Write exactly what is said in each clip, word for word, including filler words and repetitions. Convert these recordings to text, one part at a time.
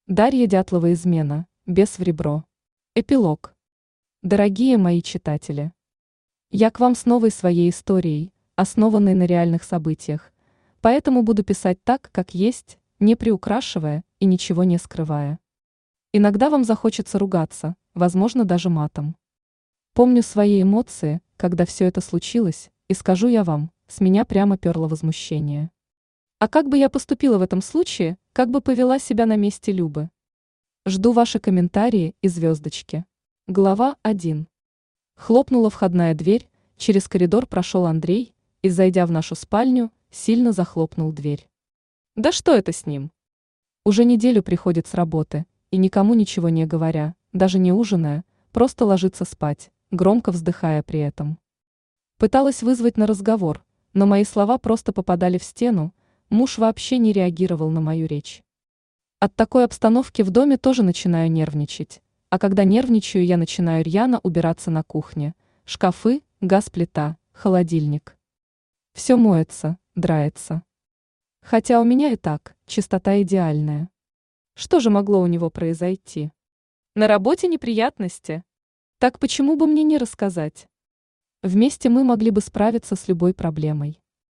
Дарья Дятлова «Измена. Бес в ребро». Эпилог. Дорогие мои читатели, я к вам с новой своей историей, основанной на реальных событиях, поэтому буду писать так, как есть, не приукрашивая и ничего не скрывая. Иногда вам захочется ругаться, возможно, даже матом. Помню свои эмоции, когда все это случилось, и скажу я вам, с меня прямо перло возмущение. А как бы я поступила в этом случае, как бы повела себя на месте Любы? Жду ваши комментарии и звездочки. Глава один. Хлопнула входная дверь, через коридор прошел Андрей и, зайдя в нашу спальню, сильно захлопнул дверь. Да что это с ним? Уже неделю приходит с работы, и никому ничего не говоря, даже не ужиная, просто ложится спать, громко вздыхая при этом. Пыталась вызвать на разговор, но мои слова просто попадали в стену, муж вообще не реагировал на мою речь. От такой обстановки в доме тоже начинаю нервничать, а когда нервничаю, я начинаю рьяно убираться на кухне, шкафы, газ-плита, холодильник. Все моется, драится. Хотя у меня и так, чистота идеальная. Что же могло у него произойти? На работе неприятности? Так почему бы мне не рассказать? Вместе мы могли бы справиться с любой проблемой.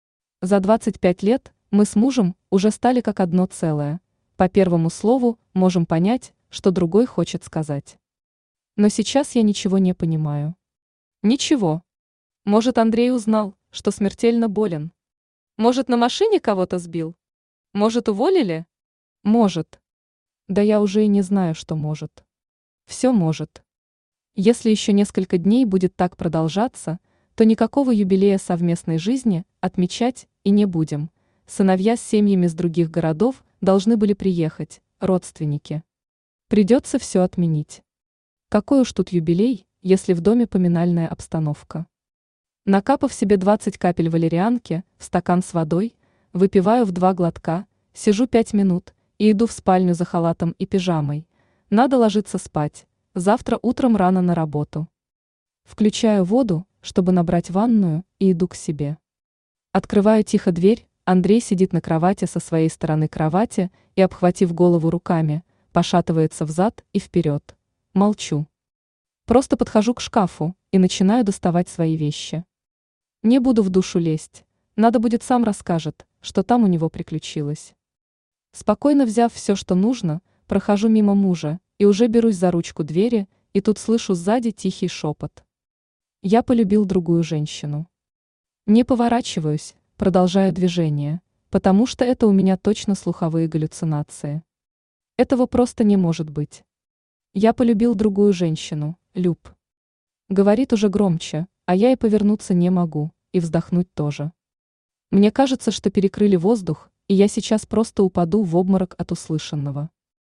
За двадцать пять лет мы с мужем уже стали как одно целое. По первому слову можем понять, что другой хочет сказать. Но сейчас я ничего не понимаю. Ничего. Может, Андрей узнал, что смертельно болен? Может, на машине кого-то сбил? Может, уволили? Может. Да я уже и не знаю, что может. Все может. Если еще несколько дней будет так продолжаться, то никакого юбилея совместной жизни отмечать и не будем. Сыновья с семьями с других городов должны были приехать, родственники. Придется все отменить. Какой уж тут юбилей, если в доме поминальная обстановка. Накапав себе двадцать капель валерьянки в стакан с водой, выпиваю в два глотка, сижу пять минут и иду в спальню за халатом и пижамой. Надо ложиться спать, завтра утром рано на работу. Включаю воду, чтобы набрать ванную, и иду к себе. Открываю тихо дверь, Андрей сидит на кровати со своей стороны кровати и, обхватив голову руками, пошатывается взад и вперед. Молчу. Просто подхожу к шкафу и начинаю доставать свои вещи. Не буду в душу лезть, надо будет сам расскажет, что там у него приключилось. Спокойно взяв все, что нужно, прохожу мимо мужа и уже берусь за ручку двери, и тут слышу сзади тихий шепот. Я полюбил другую женщину. Не поворачиваюсь, продолжаю движение, потому что это у меня точно слуховые галлюцинации. Этого просто не может быть. Я полюбил другую женщину, Люб. Говорит уже громче, а я и повернуться не могу, и вздохнуть тоже. Мне кажется, что перекрыли воздух, и я сейчас просто упаду в обморок от услышанного.